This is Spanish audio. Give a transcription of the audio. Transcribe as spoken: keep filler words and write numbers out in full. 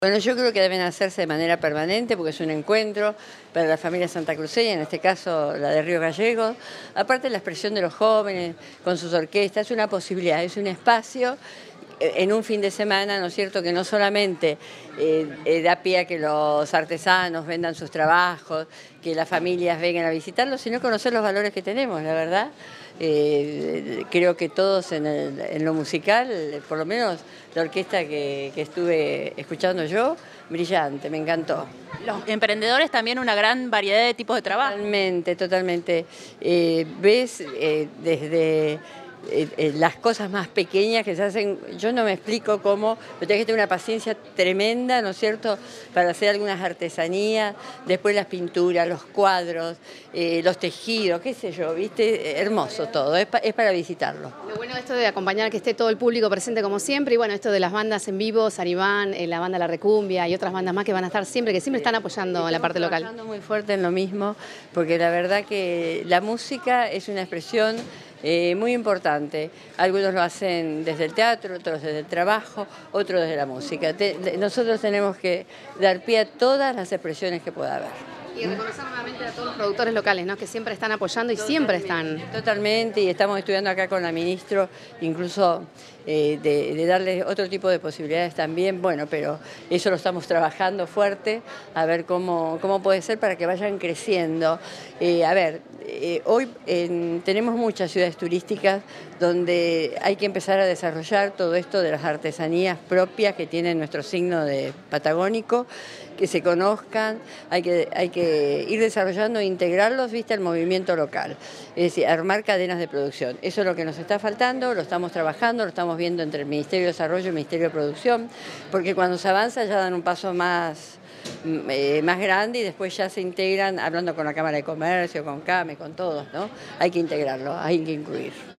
Bueno, yo creo que deben hacerse de manera permanente porque es un encuentro para la familia santacruceña, en este caso la de Río Gallegos. Aparte la expresión de los jóvenes con sus orquestas, es una posibilidad, es un espacio en un fin de semana, ¿no es cierto?, que no solamente eh, eh, da pie a que los artesanos vendan sus trabajos, que las familias vengan a visitarlos, sino conocer los valores que tenemos, la verdad. Eh, creo que todos en, el, en lo musical, por lo menos la orquesta que, que estuve escuchando yo, brillante, me encantó. Los emprendedores también una gran variedad de tipos de trabajo. Totalmente, totalmente. Eh, ves eh, desde eh, eh, las cosas más pequeñas que se hacen, yo no me explico cómo, pero tenés que tener una paciencia tremenda, ¿no es cierto?, para hacer algunas artesanías, después las pinturas, los cuadros, eh, los tejidos, qué sé yo, ¿viste? Hermoso todo, es, pa, es para visitarlo. Lo bueno esto de acompañar que esté todo el público presente como siempre, y bueno, esto de las bandas en vivo, Saribán, eh, la banda La Recumbia y otras bandas más que van a estar siempre, que siempre están apoyando Estamos la parte local. Estamos trabajando muy fuerte en lo mismo, porque la verdad que la música es una expresión eh, muy importante. Algunos lo hacen desde el teatro, otros desde el trabajo, otros desde la música. Te, de, nosotros tenemos que dar pie a todas las expresiones que pueda haber. Y reconocer nuevamente a todos los productores locales, ¿no?, que siempre están apoyando y Totalmente, siempre están. Totalmente, y estamos estudiando acá con la ministra, incluso eh, de, de darles otro tipo de posibilidades también, bueno, pero eso lo estamos trabajando fuerte, a ver cómo, cómo puede ser para que vayan creciendo. Eh, a ver, eh, hoy en, tenemos muchas ciudades turísticas donde hay que empezar a desarrollar todo esto de las artesanías propias que tienen nuestro signo de patagónico, que se conozcan, hay que, hay que ir desarrollando e integrarlos, viste, al movimiento local, es decir, armar cadenas de producción. Eso es lo que nos está faltando, lo estamos trabajando, lo estamos viendo entre el Ministerio de Desarrollo y el Ministerio de Producción, porque cuando se avanza ya dan un paso más, eh, más grande y después ya se integran, hablando con la Cámara de Comercio, con CAME, con todos, ¿no? Hay que integrarlo, hay que incluir.